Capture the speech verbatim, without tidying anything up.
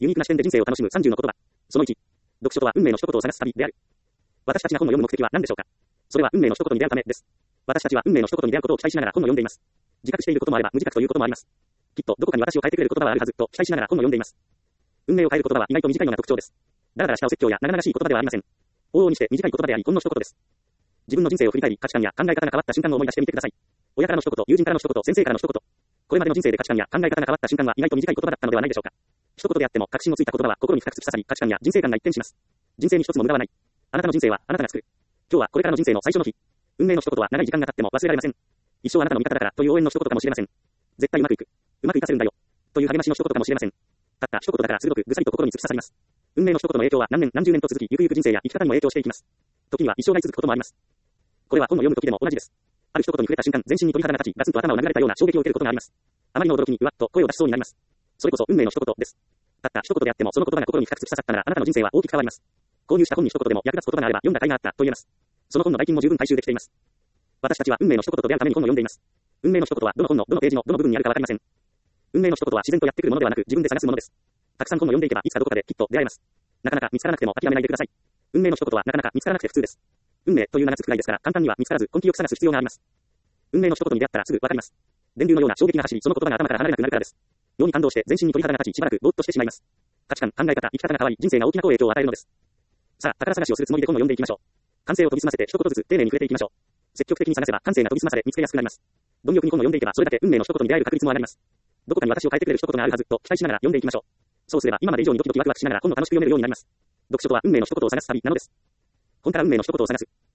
ユニークな視点で人生を楽しむさんじゅうの言葉。そのいち。読書とは運命の一言を探す旅である。私たちが本を読む目的は何でしょうか。それは運命の一言に出会うためです。私たちは運命の一言に出会うことを期待しながら本を読んでいます。自覚していることもあれば無自覚ということもあります。きっとどこかに私を変えてくれる言葉はあるはずと期待しながら本を読んでいます。運命を変える言葉は意外と短いのが特徴です。だらだらしたお説教や長々しい言葉ではありません。往々にして短い言葉でありほんの一言です。自分の人生を振り返り価値観や考え方が変わった瞬間を思い出してみてください。親からの一言、友人からの一言、先生からの一言。これまでの人生で価値観や考え方が変わった瞬間は意外と短い言葉だったのではないでしょうか。一言であっても確信をついた言葉は心に深く突き刺さり価値観や人生観が一変します。人生に一つも無駄はない。あなたの人生はあなたが作る。今日はこれからの人生の最初の日。運命の一言は長い時間が経っても忘れられません。一生あなたの味方だからという応援の一言かもしれません。絶対うまくいく。うまくいかせるんだよ。という励ましの一言かもしれません。たった一言だから鋭くぐさりと心に突き刺さります。運命の一言の影響は何年何十年と続き、ゆくゆく人生や生き方にも影響していきます。時には一生涯続くこともあります。これは本を読む時でも同じです。ある一言に触れた瞬間、全身に鳥肌が立ち、ガツンと頭を殴られたような衝撃を受けることがあります。あまりの驚きにうわっと声を出しそうになります。それこそ運命の一言です。たった一言であってもその言葉が心に深く突き刺さったならあなたの人生は大きく変わります。購入した本に一言でも役立つ言葉があれば読んだ甲斐があったと言えます。その本の代金も十分回収できています。私たちは運命の一言と出会うために本を読んでいます。運命の一言はどの本のどのページのどの部分にあるかわかりません。運命の一言は自然とやってくるものではなく自分で探すものです。たくさん本を読んでいけばいつかどこかできっと出会えます。なかなか見つからなくても諦めないでください。運命の一言はなかなか見つからなくて普通です。運命という名がつくくらいですから簡単には見つからず根気よく探す必要があります。運命の一言に出会ったらすぐわかります。電流のような衝撃が走りその言葉が頭から離れなくなるからです。妙に感動して全身に鳥肌が立ちしばらくぼーっとしてしまいます。価値観、考え方、生き方が変わり人生が大きな影響を与えるのです。さあ、宝探しをするつもりで本を読んでいきましょう。感性を研ぎ澄ませて一言ずつ丁寧に触れていきましょう。積極的に探せば感性が研ぎ澄まされ見つけやすくなります。貪欲に本を読んでいけばそれだけ運命の一言に出会える確率も上がります。どこかに私を変えてくれる一言があるはずと期待しながら読んでいきましょう。そうすれば今まで以上にドキドキワクワクしながら本を楽しく読めるようになります。読書とは運命の一言を探す旅なのです。本から運命の一言を探す。